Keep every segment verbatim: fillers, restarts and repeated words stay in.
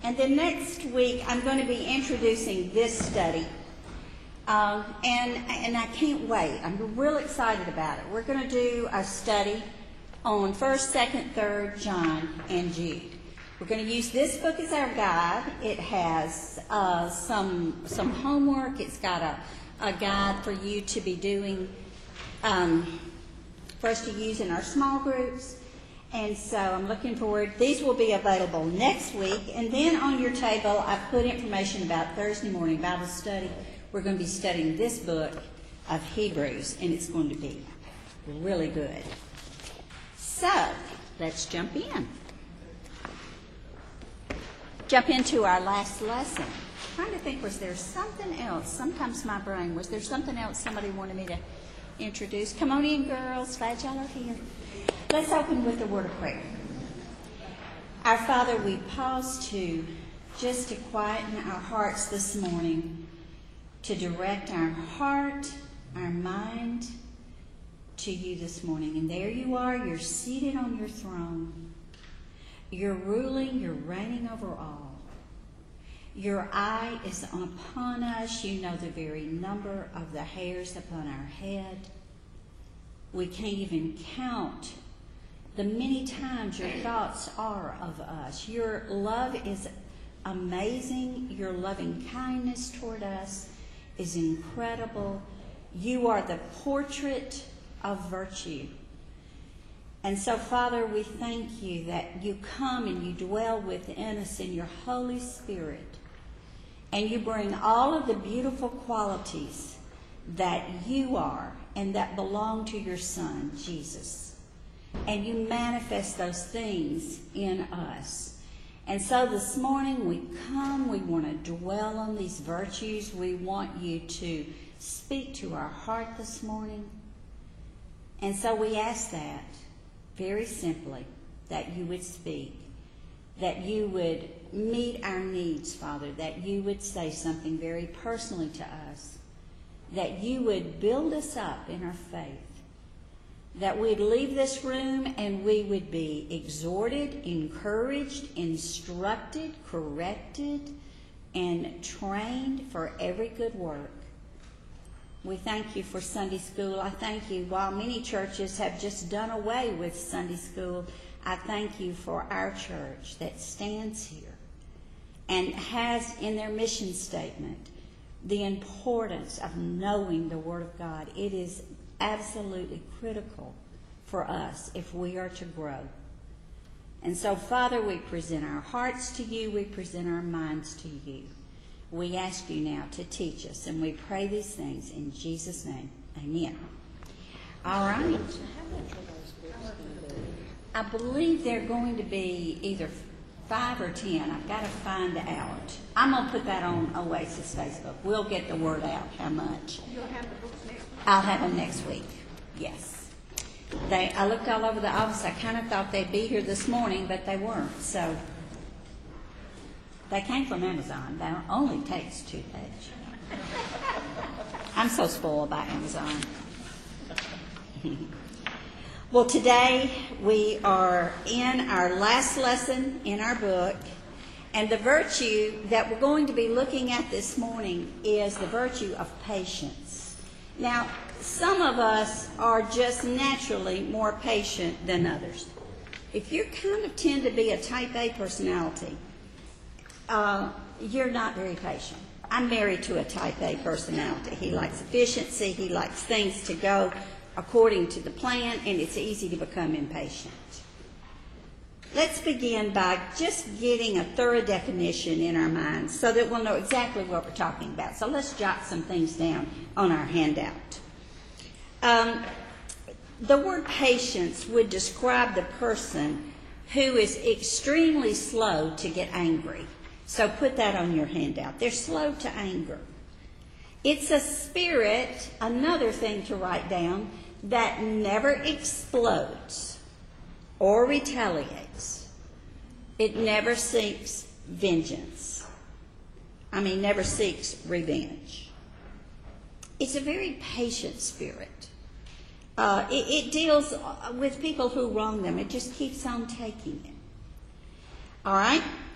and then next week I'm going to be introducing this study. Um, and, and I can't wait. I'm real excited about it. We're going to do a study on first, second, third John, and Jude. We're going to use this book as our guide. It has uh, some some homework. It's got a, a guide for you to be doing, um, for us to use in our small groups. And so I'm looking forward. These will be available next week. And then on your table, I've put information about Thursday morning Bible study. We're going to be studying this book of Hebrews, and it's going to be really good. So, let's jump in. Jump into our last lesson. I'm trying to think, was there something else? Sometimes my brain, was there something else somebody wanted me to introduce? Come on in, girls. Glad y'all are here. Let's open with a word of prayer. Our Father, we pause to just to quieten our hearts this morning, to direct our heart, our mind to you this morning. And there you are, you're seated on your throne. You're ruling, you're reigning over all. Your eye is upon us. You know the very number of the hairs upon our head. We can't even count the many times your thoughts are of us. Your love is amazing. Your loving kindness toward us is incredible. You are the portrait of virtue. And so, Father, we thank you that you come and you dwell within us in your Holy Spirit. And you bring all of the beautiful qualities that you are and that belong to your Son, Jesus. And you manifest those things in us. And so this morning we come, we want to dwell on these virtues. We want you to speak to our heart this morning. And so we ask that very simply, that you would speak, that you would meet our needs, Father, that you would say something very personally to us, that you would build us up in our faith, that we'd leave this room and we would be exhorted, encouraged, instructed, corrected, and trained for every good work. We thank you for Sunday school. I thank you, while many churches have just done away with Sunday school, I thank you for our church that stands here and has in their mission statement the importance of knowing the Word of God. It is absolutely critical for us if we are to grow. And so, Father, we present our hearts to you. We present our minds to you. We ask you now to teach us, and we pray these things in Jesus' name. Amen. All right. I believe they're going to be either five or ten. I've got to find out. I'm going to put that on Oasis Facebook. We'll get the word out how much. You'll have the books next week? I'll have them next week. Yes. They. I looked all over the office. I kind of thought they'd be here this morning, but they weren't. So they came from Amazon. That only takes two days. I'm so spoiled by Amazon. Well, today we are in our last lesson in our book, and the virtue that we're going to be looking at this morning is the virtue of patience. Now, some of us are just naturally more patient than others. If you kind of tend to be a type A personality, uh, you're not very patient. I'm married to a type A personality. He likes efficiency. He likes things to go according to the plan, and it's easy to become impatient. Let's begin by just getting a thorough definition in our minds so that we'll know exactly what we're talking about. So let's jot some things down on our handout. Um, the word patience would describe the person who is extremely slow to get angry. So put that on your handout. They're slow to anger. It's a spirit, another thing to write down, that never explodes or retaliates. It never seeks vengeance. I mean, never seeks revenge. It's a very patient spirit. Uh, it, it deals with people who wrong them. It just keeps on taking it. All right?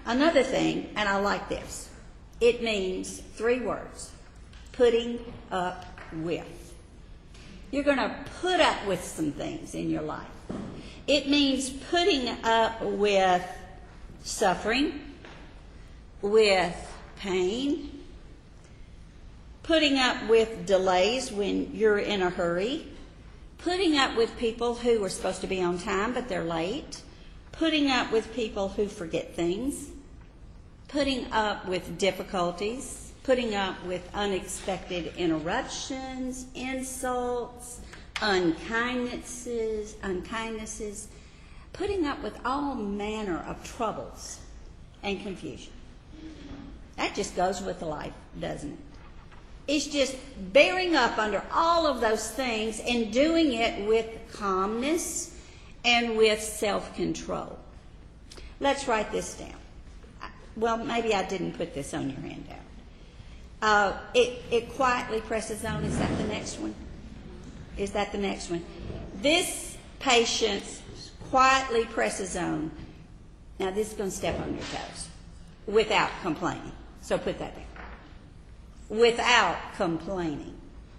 Another thing, and I like this, it means three words: putting up with. You're going to put up with some things in your life. It means putting up with suffering, with pain, putting up with delays when you're in a hurry, putting up with people who are supposed to be on time but they're late, putting up with people who forget things, putting up with difficulties, putting up with unexpected interruptions, insults, unkindnesses, unkindnesses, putting up with all manner of troubles and confusion. That just goes with life, doesn't it? It's just bearing up under all of those things and doing it with calmness and with self-control. Let's write this down. Well, maybe I didn't put this on your handout. Uh, it, it quietly presses on. Is that the next one? Is that the next one? This patience quietly presses on. Now, this is going to step on your toes without complaining. So put that down. Without complaining.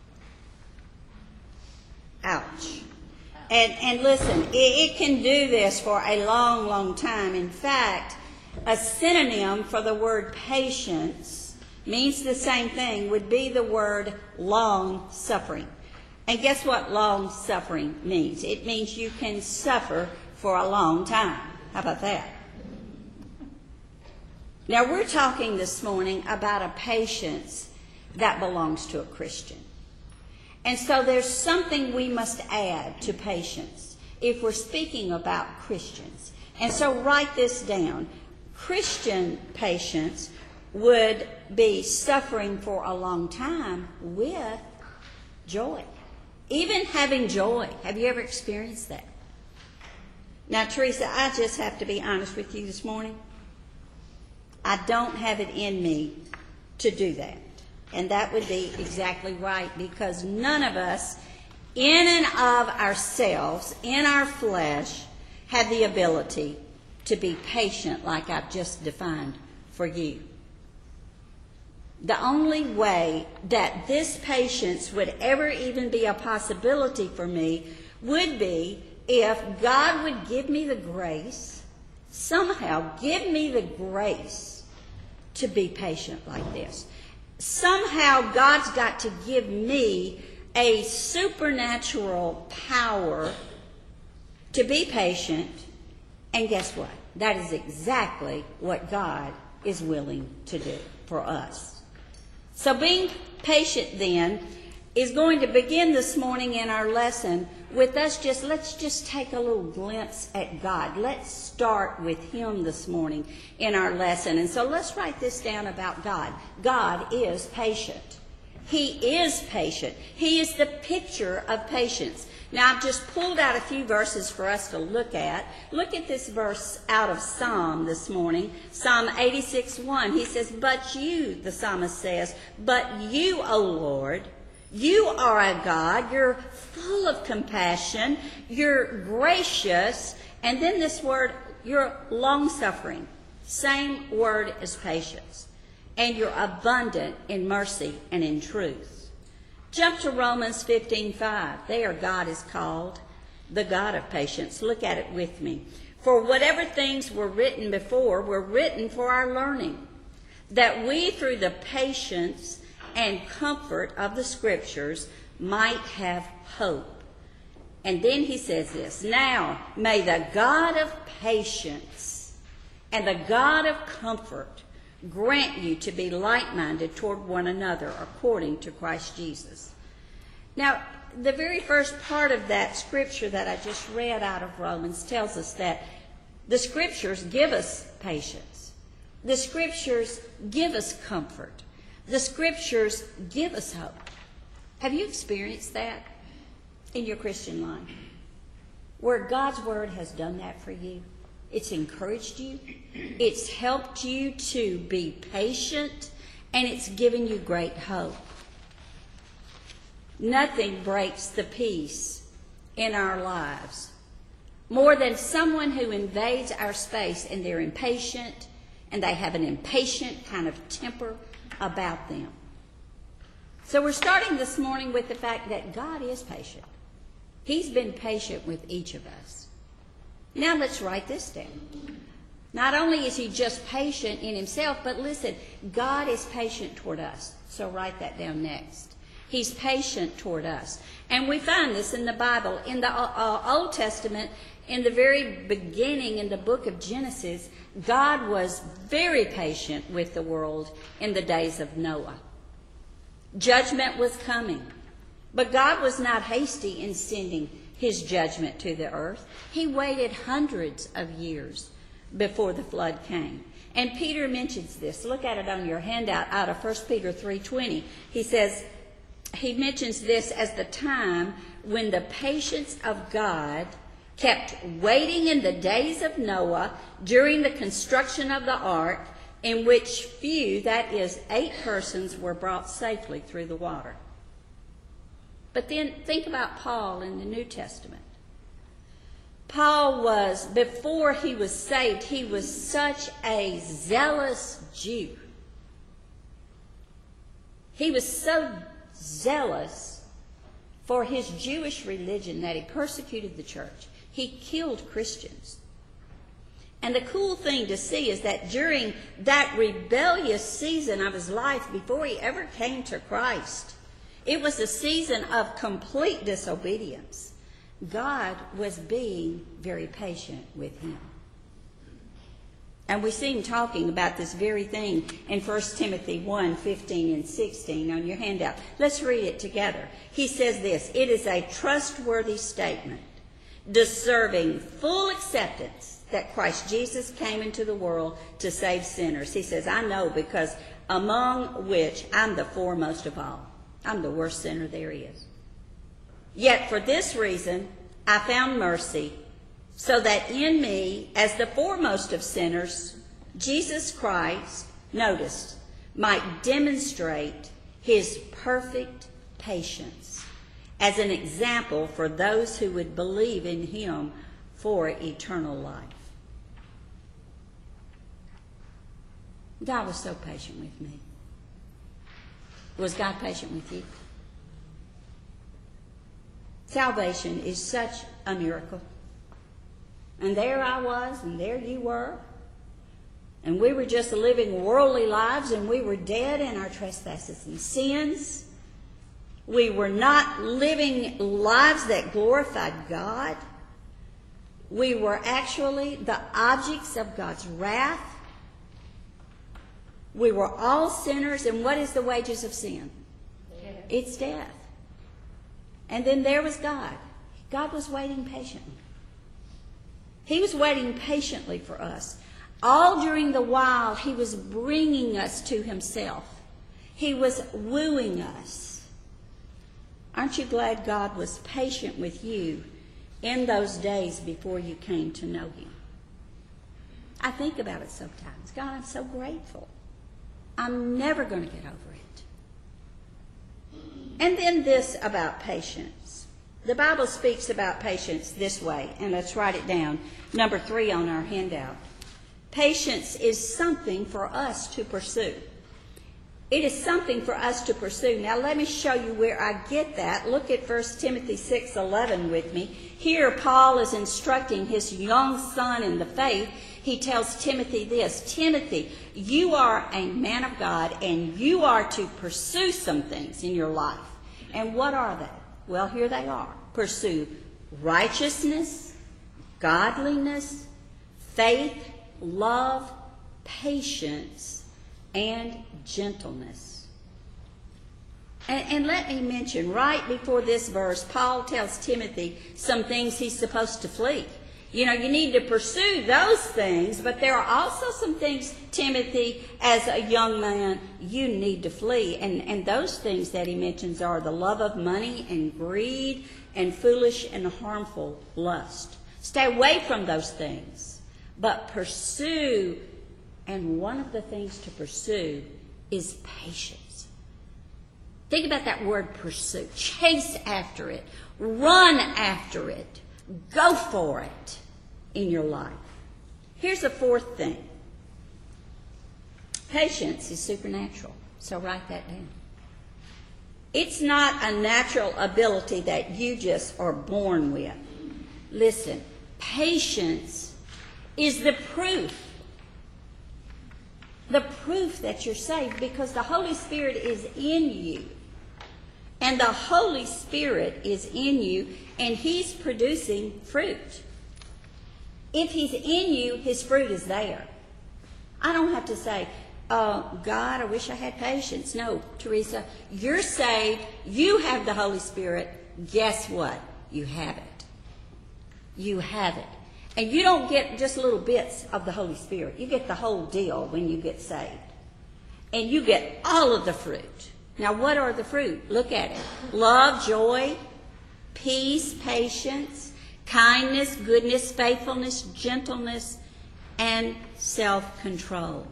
Ouch. And, and listen, it, it can do this for a long, long time. In fact, a synonym for the word patience means the same thing, would be the word long suffering. And guess what long suffering means? It means you can suffer for a long time. How about that? Now, we're talking this morning about a patience that belongs to a Christian. And so there's something we must add to patience if we're speaking about Christians. And so write this down. Christian patience would be suffering for a long time with joy. Even having joy. Have you ever experienced that? Now, Teresa, I just have to be honest with you this morning. I don't have it in me to do that. And that would be exactly right, because none of us, in and of ourselves, in our flesh, have the ability to be patient like I've just defined for you. The only way that this patience would ever even be a possibility for me would be if God would give me the grace, somehow give me the grace to be patient like this. Somehow God's got to give me a supernatural power to be patient. And guess what? That is exactly what God is willing to do for us. So being patient then is going to begin this morning in our lesson with us just, let's just take a little glimpse at God. Let's start with Him this morning in our lesson. And so let's write this down about God. God is patient. He is patient. He is the picture of patience. Now, I've just pulled out a few verses for us to look at. Look at this verse out of Psalm this morning. Psalm eighty-six one. He says, but you, the psalmist says, but you, O Lord, you are a God. You're full of compassion. You're gracious. And then this word, you're long-suffering. Same word as patience. And you're abundant in mercy and in truth. Jump to Romans fifteen five. There God is called the God of patience. Look at it with me. For whatever things were written before were written for our learning, that we through the patience and comfort of the Scriptures might have hope. And then he says this, now may the God of patience and the God of comfort grant you to be like-minded toward one another according to Christ Jesus. Now, the very first part of that scripture that I just read out of Romans tells us that the Scriptures give us patience. The Scriptures give us comfort. The Scriptures give us hope. Have you experienced that in your Christian life? Where God's Word has done that for you? It's encouraged you. It's helped you to be patient. And it's given you great hope. Nothing breaks the peace in our lives more than someone who invades our space and they're impatient and they have an impatient kind of temper about them. So we're starting this morning with the fact that God is patient. He's been patient with each of us. Now let's write this down. Not only is he just patient in himself, but listen, God is patient toward us. So write that down next. He's patient toward us. And we find this in the Bible. In the uh, Old Testament, in the very beginning, in the book of Genesis, God was very patient with the world in the days of Noah. Judgment was coming. But God was not hasty in sending his judgment to the earth. He waited hundreds of years before the flood came. And Peter mentions this. Look at it on your handout out of First Peter three twenty. He says, he mentions this as the time when the patience of God kept waiting in the days of Noah during the construction of the ark, in which few, that is, eight persons, were brought safely through the water. But then think about Paul in the New Testament. Paul was, before he was saved, he was such a zealous Jew. He was so zealous for his Jewish religion that he persecuted the church. He killed Christians. And the cool thing to see is that during that rebellious season of his life, before he ever came to Christ, it was a season of complete disobedience. God was being very patient with him. And we see him talking about this very thing in First Timothy one, fifteen and sixteen on your handout. Let's read it together. He says this, "It is a trustworthy statement, deserving full acceptance, that Christ Jesus came into the world to save sinners." He says, I know, because among which I'm the foremost of all. I'm the worst sinner there is. Yet for this reason I found mercy, so that in me, as the foremost of sinners, Jesus Christ, notice, might demonstrate his perfect patience as an example for those who would believe in him for eternal life. God was so patient with me. Was God patient with you? Salvation is such a miracle. And there I was, and there you were. And we were just living worldly lives, and we were dead in our trespasses and sins. We were not living lives that glorified God. We were actually the objects of God's wrath. We were all sinners, and what is the wages of sin? Death. It's death. And then there was God. God was waiting patiently. He was waiting patiently for us. All during the while, he was bringing us to himself. He was wooing us. Aren't you glad God was patient with you in those days before you came to know him? I think about it sometimes. God, I'm so grateful. I'm never going to get over it. And then this about patience. The Bible speaks about patience this way, and let's write it down. Number three on our handout. Patience is something for us to pursue. It is something for us to pursue. Now let me show you where I get that. Look at First Timothy six eleven with me. Here Paul is instructing his young son in the faith. He tells Timothy this, Timothy, you are a man of God, and you are to pursue some things in your life. And what are they? Well, here they are. Pursue righteousness, godliness, faith, love, patience, and gentleness. And, and let me mention, right before this verse, Paul tells Timothy some things he's supposed to flee. You know, you need to pursue those things, but there are also some things, Timothy, as a young man, you need to flee. And, and those things that he mentions are the love of money and greed and foolish and harmful lust. Stay away from those things, but pursue. And one of the things to pursue is patience. Think about that word pursue. Chase after it. Run after it. Go for it in your life. Here's a fourth thing. Patience is supernatural. So write that down. It's not a natural ability that you just are born with. Listen, patience is the proof. The proof that you're saved, because the Holy Spirit is in you. And the Holy Spirit is in you, and He's producing fruit. If He's in you, His fruit is there. I don't have to say, oh, God, I wish I had patience. No, Teresa, you're saved. You have the Holy Spirit. Guess what? You have it. You have it. And you don't get just little bits of the Holy Spirit. You get the whole deal when you get saved. And you get all of the fruit. Now, what are the fruit? Look at it. Love, joy, peace, patience, kindness, goodness, faithfulness, gentleness, and self-control.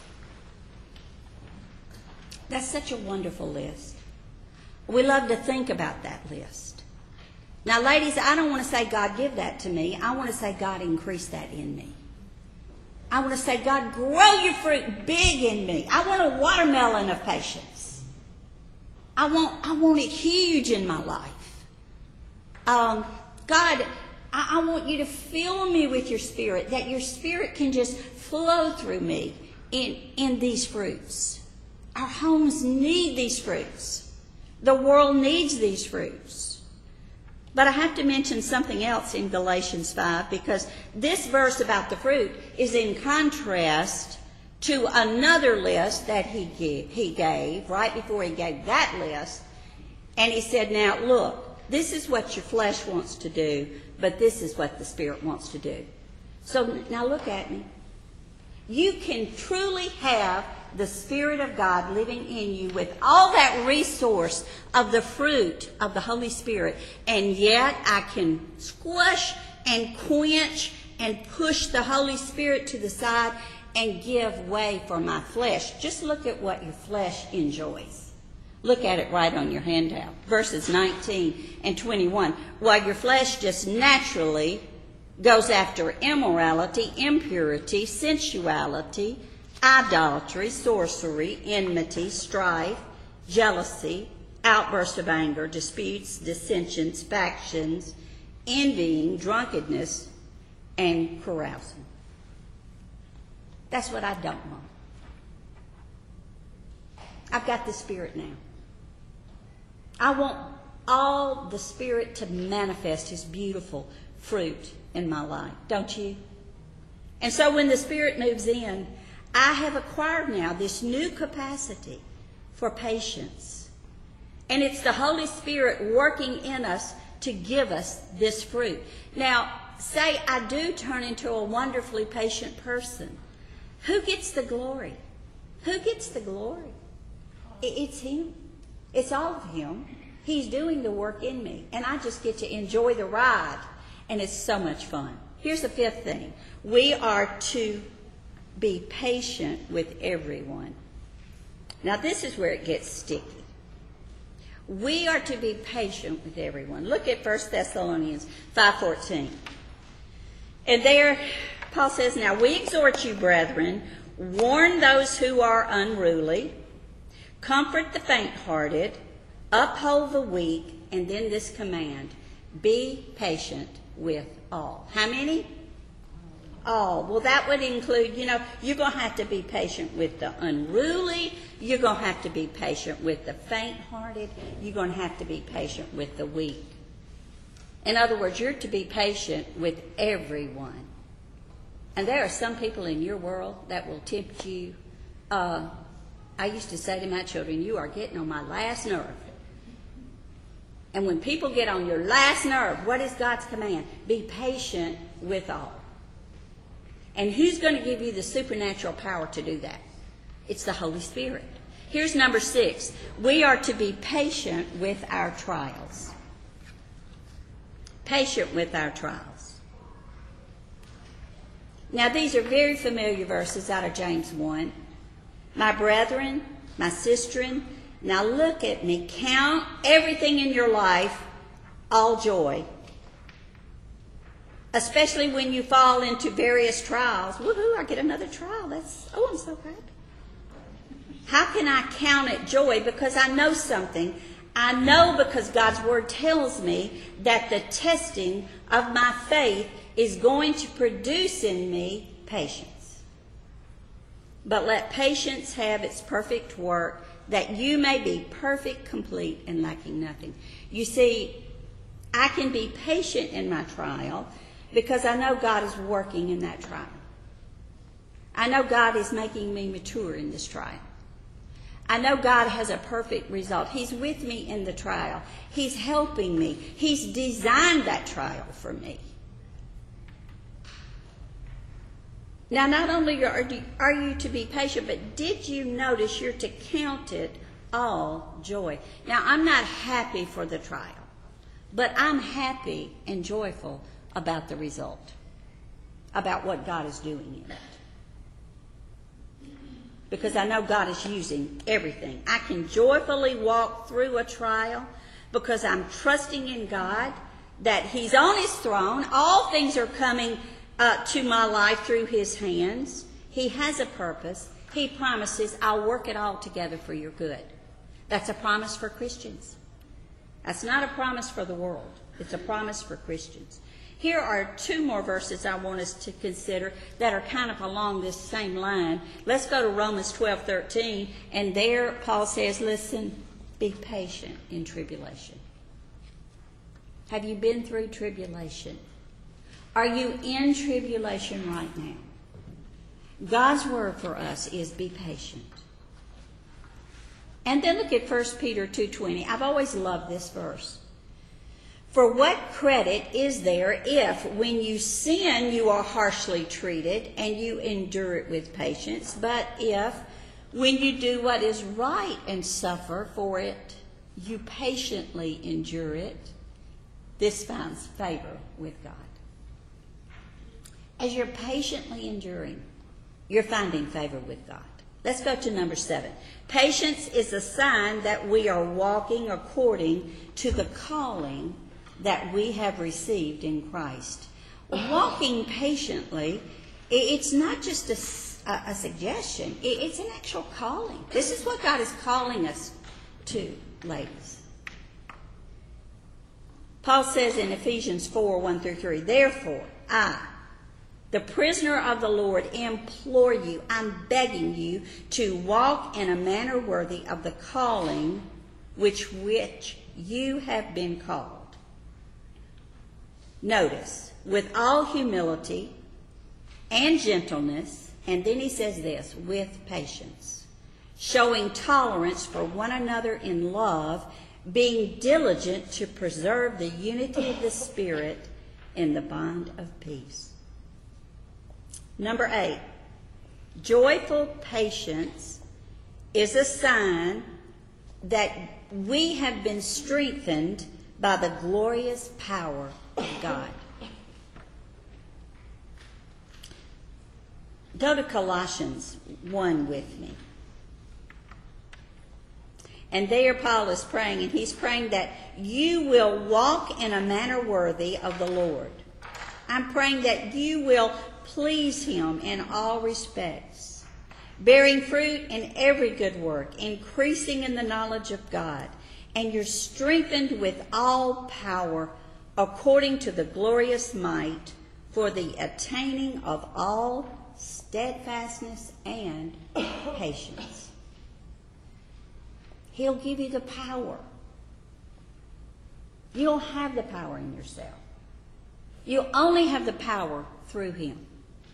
That's such a wonderful list. We love to think about that list. Now, ladies, I don't want to say, God, give that to me. I want to say, God, increase that in me. I want to say, God, grow your fruit big in me. I want a watermelon of patience. I want, I want it huge in my life. Um, God, I, I want you to fill me with your Spirit, that your Spirit can just flow through me in, in these fruits. Our homes need these fruits. The world needs these fruits. But I have to mention something else in Galatians five, because this verse about the fruit is in contrast to another list that he gave, he gave right before he gave that list. And he said, now look, this is what your flesh wants to do, but this is what the Spirit wants to do. So now look at me. You can truly have the Spirit of God living in you with all that resource of the fruit of the Holy Spirit, and yet I can squash and quench and push the Holy Spirit to the side and give way for my flesh. Just look at what your flesh enjoys. Look at it right on your handout. Verses nineteen and twenty-one. While your flesh just naturally goes after immorality, impurity, sensuality, idolatry, sorcery, enmity, strife, jealousy, outbursts of anger, disputes, dissensions, factions, envying, drunkenness, and carousing. That's what I don't want. I've got the Spirit now. I want all the Spirit to manifest His beautiful fruit in my life, don't you? And so when the Spirit moves in, I have acquired now this new capacity for patience. And it's the Holy Spirit working in us to give us this fruit. Now, say I do turn into a wonderfully patient person. Who gets the glory? Who gets the glory? It's Him. It's all of Him. He's doing the work in me. And I just get to enjoy the ride. And it's so much fun. Here's the fifth thing. We are to be patient with everyone. Now, this is where it gets sticky. We are to be patient with everyone. Look at First Thessalonians five fourteen. And there, Paul says, now we exhort you, brethren, warn those who are unruly, comfort the faint-hearted, uphold the weak, and then this command, be patient with all. How many? All. Well, that would include, you know, you're going to have to be patient with the unruly. You're going to have to be patient with the faint-hearted. You're going to have to be patient with the weak. In other words, you're to be patient with everyone. And there are some people in your world that will tempt you. Uh, I used to say to my children, you are getting on my last nerve. And when people get on your last nerve, what is God's command? Be patient with all. And who's going to give you the supernatural power to do that? It's the Holy Spirit. Here's number six. We are to be patient with our trials. Patient with our trials. Now, these are very familiar verses out of James one. My brethren, my sisterin, now look at me. Count everything in your life all joy. Especially when you fall into various trials. Woohoo, I get another trial. That's, oh, I'm so happy. How can I count it joy? Because I know something. I know because God's word tells me that the testing of my faith is going to produce in me patience. But let patience have its perfect work, that you may be perfect, complete, and lacking nothing. You see, I can be patient in my trial because I know God is working in that trial. I know God is making me mature in this trial. I know God has a perfect result. He's with me in the trial. He's helping me. He's designed that trial for me. Now, not only are you, are you to be patient, but did you notice you're to count it all joy? Now, I'm not happy for the trial, but I'm happy and joyful about the result, about what God is doing in it. Because I know God is using everything. I can joyfully walk through a trial because I'm trusting in God that He's on His throne. All things are coming uh, to my life through His hands. He has a purpose. He promises, I'll work it all together for your good. That's a promise for Christians. That's not a promise for the world. It's a promise for Christians. Here are two more verses I want us to consider that are kind of along this same line. Let's go to Romans twelve thirteen, and there Paul says, listen, be patient in tribulation. Have you been through tribulation? Are you in tribulation right now? God's word for us is be patient. And then look at First Peter two twenty. I've always loved this verse. For what credit is there if, when you sin, you are harshly treated and you endure it with patience? But if, when you do what is right and suffer for it, you patiently endure it, this finds favor with God. As you're patiently enduring, you're finding favor with God. Let's go to number seven. Patience is a sign that we are walking according to the calling that we have received in Christ. Walking patiently, it's not just a, a, a suggestion. It's an actual calling. This is what God is calling us to, ladies. Paul says in Ephesians four, one through three, therefore, I, the prisoner of the Lord, implore you, I'm begging you to walk in a manner worthy of the calling which which you have been called. Notice, with all humility and gentleness, and then he says this, with patience, showing tolerance for one another in love, being diligent to preserve the unity of the Spirit in the bond of peace. Number eight, joyful patience is a sign that we have been strengthened by the glorious power of God. Go to Colossians one with me. And there Paul is praying, and he's praying that you will walk in a manner worthy of the Lord. I'm praying that you will please Him in all respects, bearing fruit in every good work, increasing in the knowledge of God, and you're strengthened with all power according to the glorious might for the attaining of all steadfastness and patience. He'll give you the power. You don't have the power in yourself. You only have the power through Him.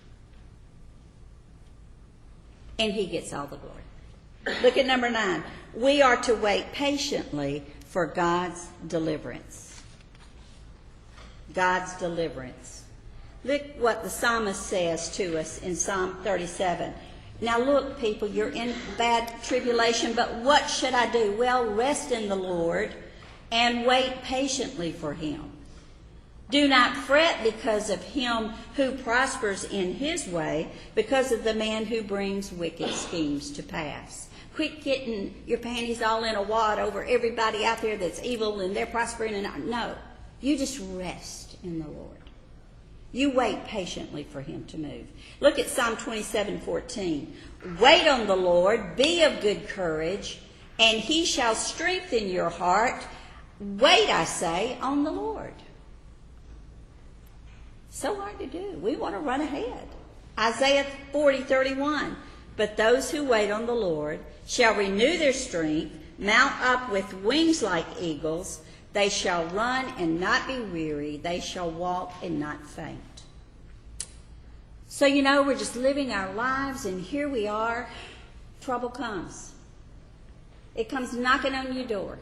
And He gets all the glory. Look at number nine. We are to wait patiently for God's deliverance. God's deliverance. Look what the psalmist says to us in Psalm thirty-seven. Now look, people, you're in bad tribulation, but what should I do? Well, rest in the Lord and wait patiently for Him. Do not fret because of him who prospers in his way, because of the man who brings wicked schemes to pass. Quit getting your panties all in a wad over everybody out there that's evil and they're prospering. And no, you just rest in the Lord. You wait patiently for him to move. Look at Psalm twenty-seven fourteen. Wait on the Lord, be of good courage, and he shall strengthen your heart. Wait, I say, on the Lord. So hard to do. We want to run ahead. Isaiah forty thirty-one. But those who wait on the Lord shall renew their strength, mount up with wings like eagles. They shall run and not be weary. They shall walk and not faint. So, you know, we're just living our lives, and here we are. Trouble comes. It comes knocking on your door.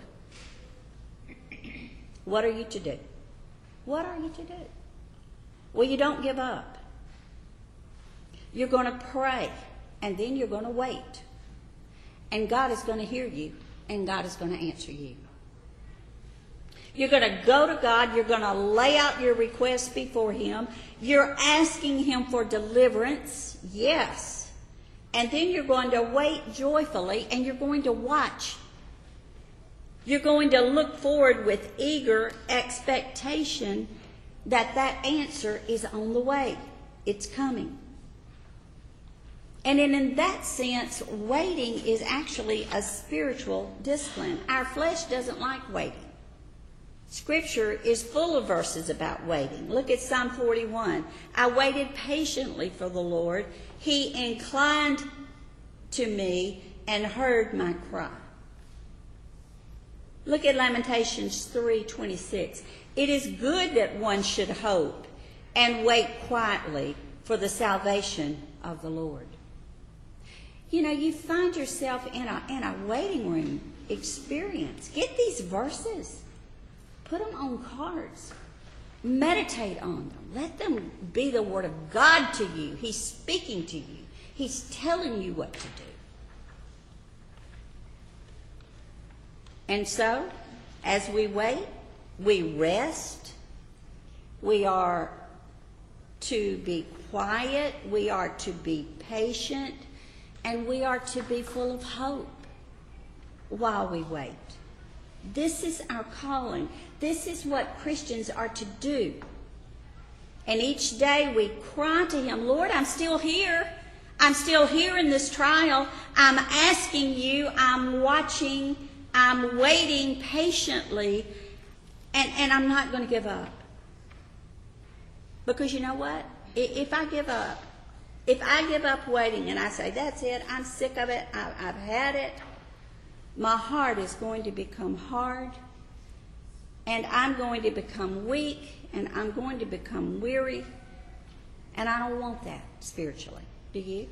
What are you to do? What are you to do? Well, you don't give up. You're going to pray, and then you're going to wait. And God is going to hear you, and God is going to answer you. You're going to go to God. You're going to lay out your requests before him. You're asking him for deliverance. Yes. And then you're going to wait joyfully, and you're going to watch. You're going to look forward with eager expectation that that answer is on the way. It's coming. And in, in that sense, waiting is actually a spiritual discipline. Our flesh doesn't like waiting. Scripture is full of verses about waiting. Look at Psalm forty-one. I waited patiently for the Lord. He inclined to me and heard my cry. Look at Lamentations three twenty-six. It is good that one should hope and wait quietly for the salvation of the Lord. You know, you find yourself in a, in a waiting room experience. Get these verses. Put them on cards. Meditate on them. Let them be the Word of God to you. He's speaking to you. He's telling you what to do. And so, as we wait, we rest. We are to be quiet. We are to be patient. And we are to be full of hope while we wait. This is our calling. This is what Christians are to do. And each day we cry to him, Lord, I'm still here. I'm still here in this trial. I'm asking you. I'm watching. I'm waiting patiently. And, and I'm not going to give up. Because you know what? If I give up, if I give up waiting and I say, that's it, I'm sick of it, I, I've had it, my heart is going to become hard, and I'm going to become weak, and I'm going to become weary, and I don't want that spiritually. Do you?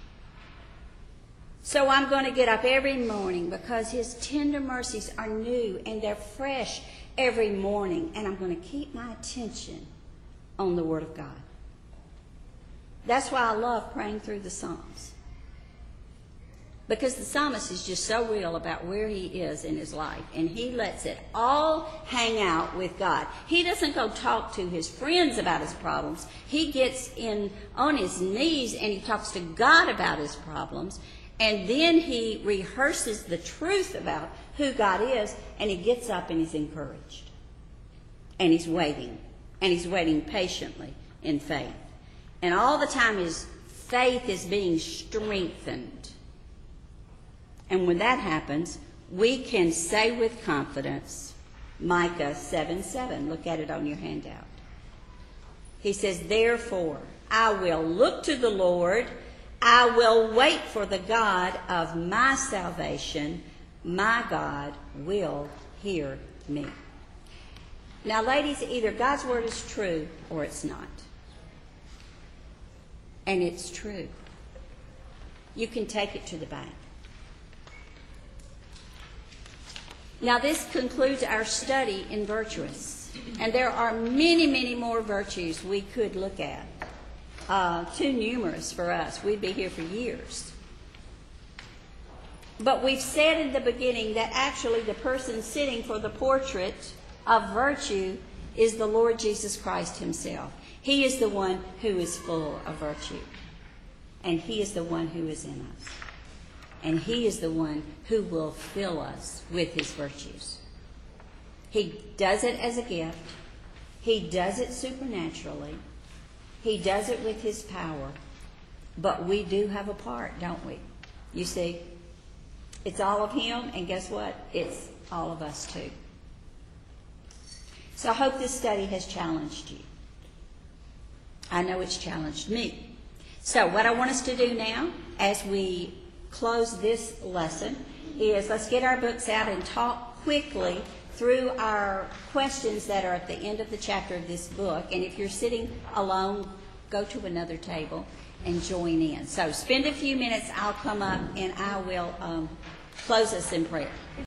So I'm going to get up every morning because his tender mercies are new and they're fresh every morning, and I'm going to keep my attention on the Word of God. That's why I love praying through the Psalms. Because the psalmist is just so real about where he is in his life. And he lets it all hang out with God. He doesn't go talk to his friends about his problems. He gets in on his knees and he talks to God about his problems. And then he rehearses the truth about who God is. And he gets up and he's encouraged. And he's waiting. And he's waiting patiently in faith. And all the time his faith is being strengthened. And when that happens, we can say with confidence, Micah seven seven. Look at it on your handout. He says, therefore, I will look to the Lord. I will wait for the God of my salvation. My God will hear me. Now, ladies, either God's word is true or it's not. And it's true. You can take it to the bank. Now, this concludes our study in virtuous. And there are many, many more virtues we could look at. Uh, too numerous for us. We'd be here for years. But we've said in the beginning that actually the person sitting for the portrait of virtue is the Lord Jesus Christ himself. He is the one who is full of virtue. And he is the one who is in us. And he is the one who will fill us with his virtues. He does it as a gift. He does it supernaturally. He does it with His power. But we do have a part, don't we? You see, it's all of Him, and guess what? It's all of us too. So I hope this study has challenged you. I know it's challenged me. So what I want us to do now, as we close this lesson, is let's get our books out and talk quickly through our questions that are at the end of the chapter of this book. And if you're sitting alone, go to another table and join in. So spend a few minutes. I'll come up and I will um, close us in prayer.